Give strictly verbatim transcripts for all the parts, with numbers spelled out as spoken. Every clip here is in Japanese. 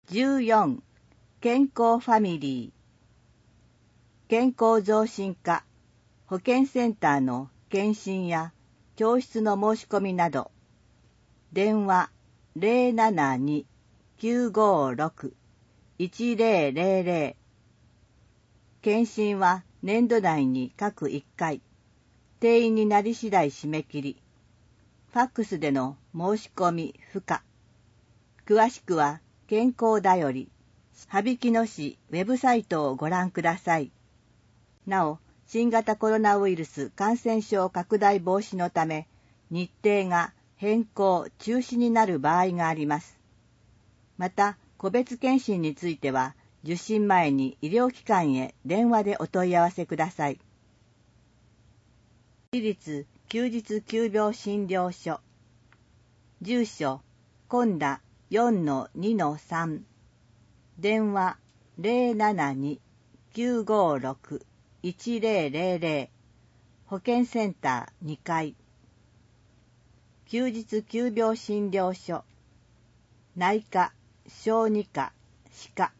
じゅうよん. 健康ファミリー。健康増進課保健センターの検診や教室の申し込みなど、電話 ゼロななに きゅうごろく いちゼロゼロゼロ。検診は年度内に各いっかい、定員になり次第締め切り。ファックスでの申し込み不可。詳しくは健康だより、羽曳野市ウェブサイトをご覧ください。なお、新型コロナウイルス感染症拡大防止のため、日程が変更・中止になる場合があります。また、個別検診については、受診前に医療機関へ電話でお問い合わせください。私立休日急病診療所。住所、本田 よんのにのさん。電話 ゼロななに きゅうごろく いちゼロゼロゼロ。保健センターにかい。休日急病診療所。内科、小児科、歯科。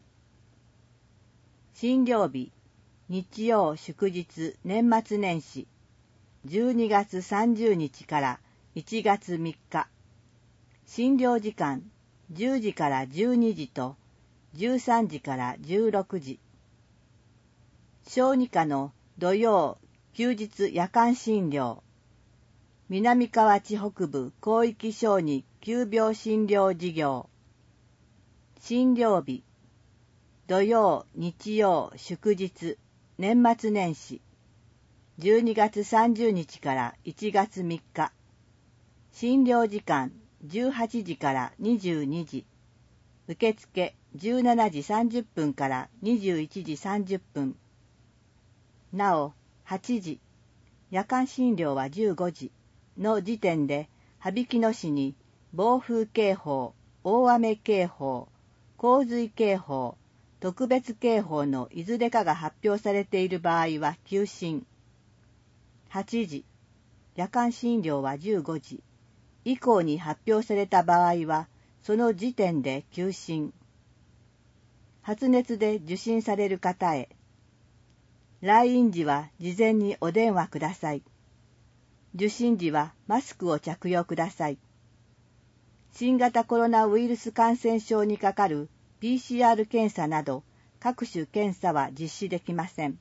診療日、日曜祝日年末年始、じゅうにがつさんじゅうにちからいちがつみっか。診療時間、じゅうじからじゅうにじとじゅうさんじからじゅうろくじ。小児科の土曜、休日夜間診療。南河内北部広域小児急病診療事業。診療日、土曜、日曜、祝日、年末年始、じゅうにがつさんじゅうにちからいちがつみっか。診療時間、じゅうはちじからにじゅうにじ。受付じゅうしちじさんじゅっぷんからにじゅういちじさんじゅっぷん。なお、はちじ、夜間診療はじゅうごじの時点で、羽曳野市に暴風警報、大雨警報、洪水警報、特別警報のいずれかが発表されている場合は休診。はちじ、夜間診療はじゅうごじ以降に発表された場合は、その時点で休診。発熱で受診される方へ。来院時は事前にお電話ください。受診時はマスクを着用ください。新型コロナウイルス感染症にかかる ピーシーアール 検査など各種検査は実施できません。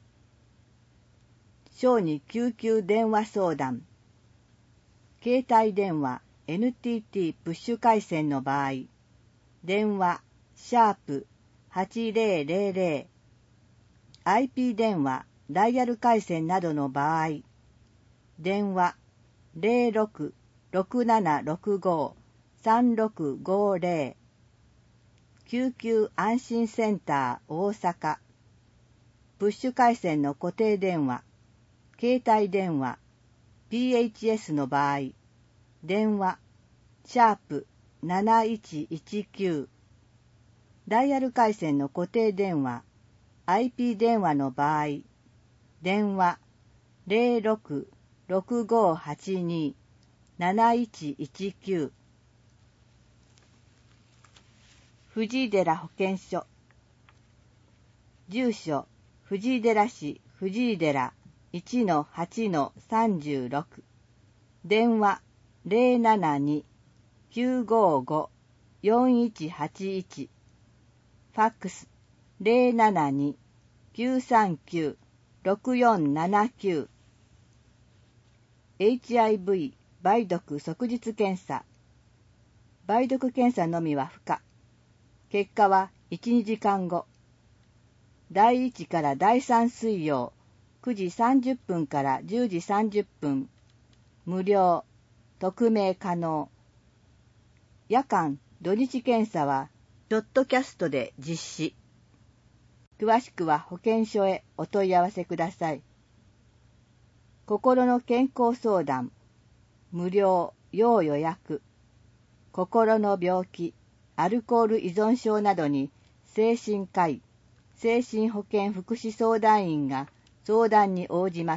小児救急電話相談。携帯電話 エヌティーティー プッシュ回線の場合、電話シャープはちゼロゼロゼロ、アイピー 電話ダイヤル回線などの場合、電話ゼロろく ろくななろくご さんろくごゼロ、救急安心センター大阪、プッシュ回線の固定電話、携帯電話、ピーエイチエス の場合、電話、シャープなないちいちきゅう、ダイヤル回線の固定電話、アイピー 電話の場合、電話、ゼロろく ろくごはちに なないちいちきゅう、藤井寺保健所。住所、藤井寺市藤井寺 いちのはちのさんじゅうろく。電話、ゼロななに きゅうごご よんいちはちいち。ファックス、ゼロななに きゅうさんきゅう ろくよんななきゅう。エイチアイブイ 梅毒即日検査。梅毒検査のみは不可。結果はいち、にじかんご。だいいちからだいさん水曜、くじさんじゅっぷんからじゅうじさんじゅっぷん。無料、匿名可能。夜間、土日検査は、ポッドキャストで実施。詳しくは保健所へお問い合わせください。心の健康相談、無料、要予約。心の病気、アルコール依存症などに精神科医、精神保健福祉相談員が相談に応じます。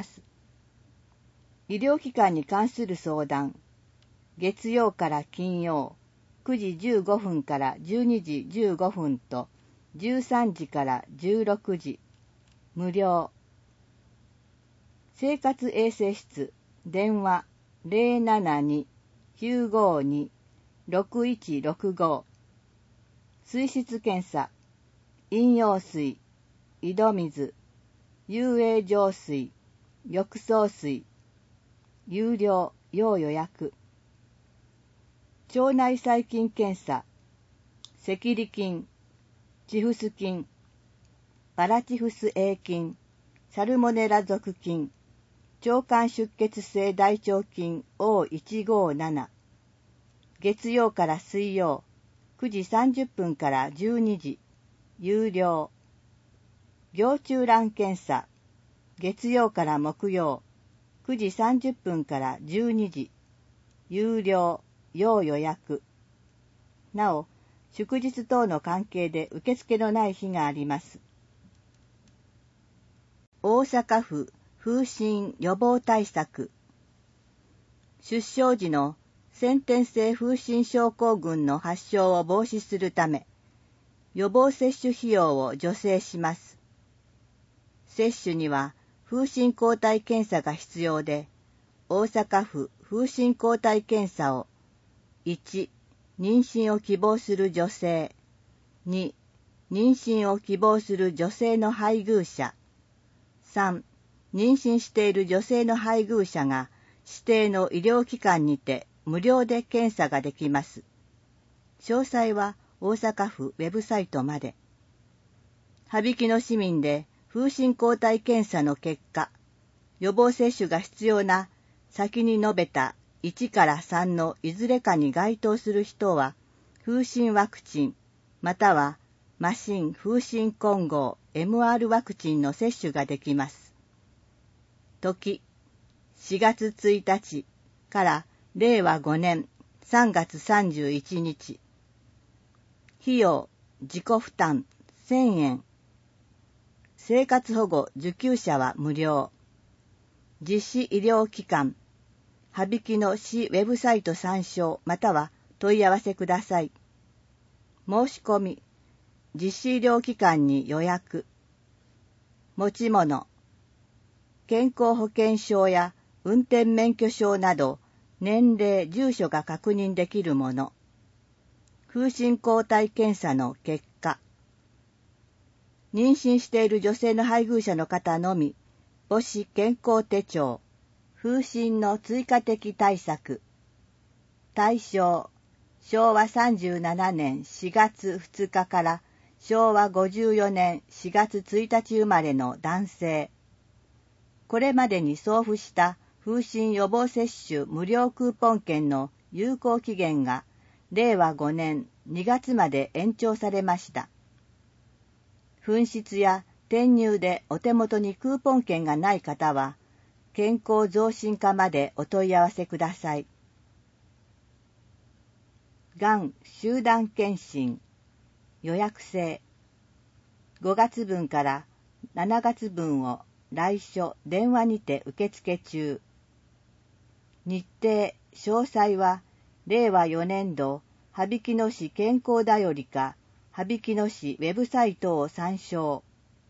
医療機関に関する相談、月曜から金曜、 くじじゅうごふんからじゅうにじじゅうごふんとじゅうさんじからじゅうろくじ、無料。生活衛生室、電話 ゼロななに きゅうごに ろくいちろくご。水質検査、飲用水、井戸水、遊泳浄水、浴槽水、有料要予約。腸内細菌検査、赤痢菌、チフス菌、パラチフス A 菌、サルモネラ属菌、腸管出血性大腸菌 オーいちごなな。月曜から水曜、くじさんじゅっぷんからじゅうにじ、有料。行虫卵検査、月曜から木曜、くじさんじゅっぷんからじゅうにじ、有料、要予約。なお、祝日等の関係で受付のない日があります。大阪府風疹予防対策。出生時の先天性風疹症候群の発症を防止するため、予防接種費用を助成します。接種には風疹抗体検査が必要で、大阪府風疹抗体検査をいち、妊娠を希望する女性、に、妊娠を希望する女性の配偶者、さん、妊娠している女性の配偶者が指定の医療機関にて無料で検査ができます。詳細は大阪府ウェブサイトまで。羽曳野市民で風疹抗体検査の結果、予防接種が必要な先に述べたいちからさんのいずれかに該当する人は、風疹ワクチン、または麻疹風疹混合 エムアール ワクチンの接種ができます。時、しがつついたちかられいわごねんさんがつさんじゅういちにち。費用、自己負担せんえん。生活保護受給者は無料。実施医療機関、羽曳野市ウェブサイト参照または問い合わせください。申し込み、実施医療機関に予約。持ち物、健康保険証や運転免許証など年齢、住所が確認できるもの。風疹抗体検査の結果。妊娠している女性の配偶者の方のみ、母子健康手帳、風疹の追加的対策。対象、しょうわさんじゅうななねんしがつふつかからしょうわごじゅうよねんしがつついたち生まれの男性。これまでに送付した風疹予防接種無料クーポン券の有効期限がれいわごねんにがつまで延長されました。紛失や転入でお手元にクーポン券がない方は、健康増進課までお問い合わせください。がん集団検診予約制。ごがつぶんからしちがつぶんを来所電話にて受付中。日程詳細はれいわよねんど羽曳野市健康だよりか羽曳野市ウェブサイトを参照。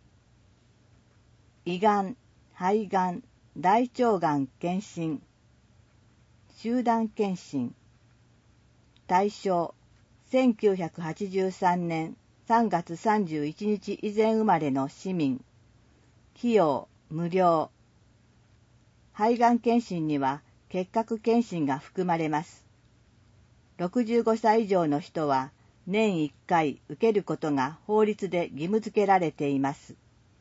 胃がん、肺がん、大腸がん検診集団検診。対象、せんきゅうひゃくはちじゅうさんねんさんがつさんじゅういちにち以前生まれの市民。費用、無料。肺がん検診には結核検診が含まれます。ろくじゅうごさい以上の人は年いっかい受けることが法律で義務付けられています。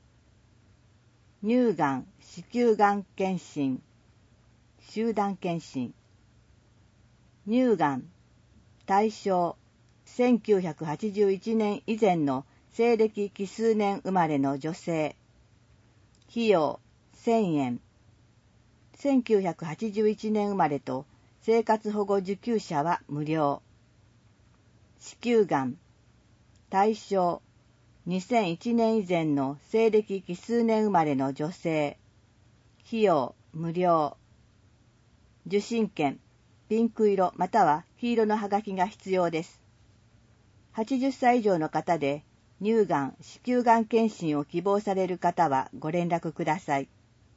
乳がん、子宮がん検診集団検診。乳がん対象、せんきゅうひゃくはちじゅういちねん以前の西暦奇数年生まれの女性。費用せんえん。せんきゅうひゃくはちじゅういちねん生まれと生活保護受給者は無料。子宮がん対象、にせんいちねん以前の西暦奇数年生まれの女性。費用無料。受診券ピンク色または黄色のハガキが必要です。はちじゅっさい以上の方で乳がん、子宮がん検診を希望される方はご連絡ください。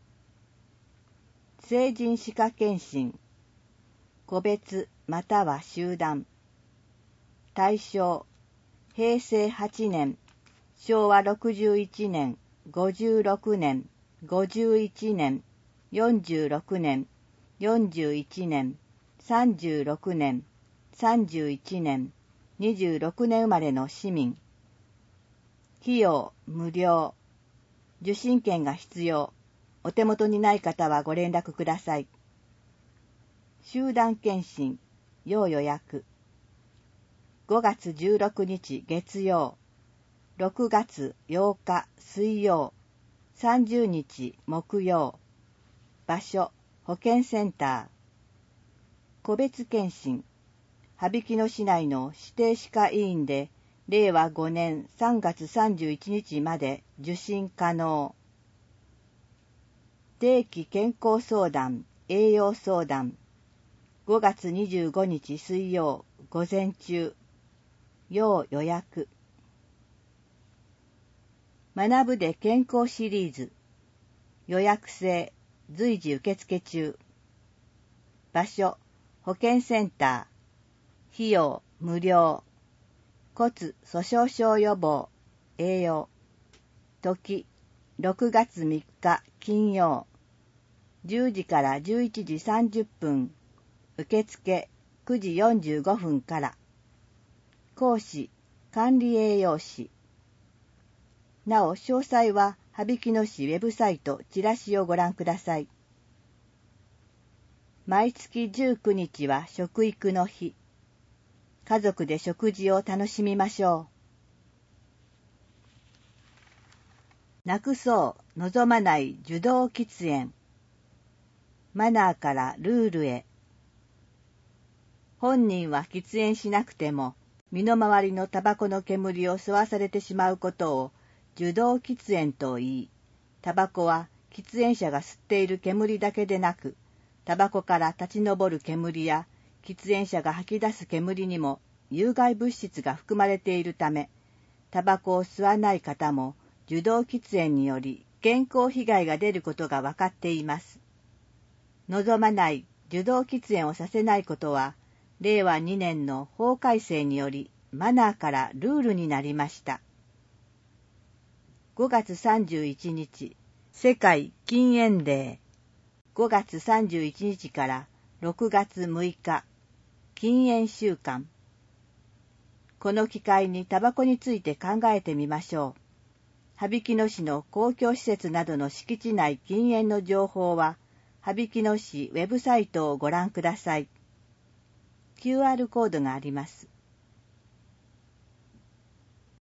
成人歯科検診、個別または集団。対象、へいせいはちねん、しょうわろくじゅういちねん、ごじゅうろくねん、ごじゅういちねん、よんじゅうろくねん、よんじゅういちねん、さんじゅうろくねん、さんじゅういちねん、にじゅうろくねん生まれの市民。費用無料。受診券が必要。お手元にない方はご連絡ください。集団検診、要予約。ごがつじゅうろくにち月曜、ろくがつようか水曜、さんじゅうにち木曜。場所、保健センター。個別検診、羽曳野市内の指定歯科医院で、れいわごねんさんがつさんじゅういちにちまで受診可能。定期健康相談、栄養相談。ごがつにじゅうごにち水曜、午前中。要予約。学ぶで健康シリーズ。予約制、随時受付中。場所、保健センター。費用、無料。骨粗しょう症予防、栄養。時、ろくがつみっか金曜。じゅうじからじゅういちじさんじゅっぷん。受付くじよんじゅうごふんから。講師、管理栄養士。なお、詳細は、羽曳野市ウェブサイト、チラシをご覧ください。毎月じゅうくにちは食育の日。家族で食事を楽しみましょう。なくそう望まない受動喫煙。マナーからルールへ。本人は喫煙しなくても、身の回りのタバコの煙を吸わされてしまうことを受動喫煙と言い、タバコは喫煙者が吸っている煙だけでなく、タバコから立ち上る煙や喫煙者が吐き出す煙にも有害物質が含まれているため、タバコを吸わない方も受動喫煙により健康被害が出ることが分かっています。望まない受動喫煙をさせないことは、れいわにねんの法改正によりマナーからルールになりました。ごがつさんじゅういちにち、世界禁煙デー。ごがつさんじゅういちにちからろくがつむいか、禁煙週間。この機会にタバコについて考えてみましょう。羽曳野市の公共施設などの敷地内禁煙の情報は、羽曳野市ウェブサイトをご覧ください。キューアール コードがあります。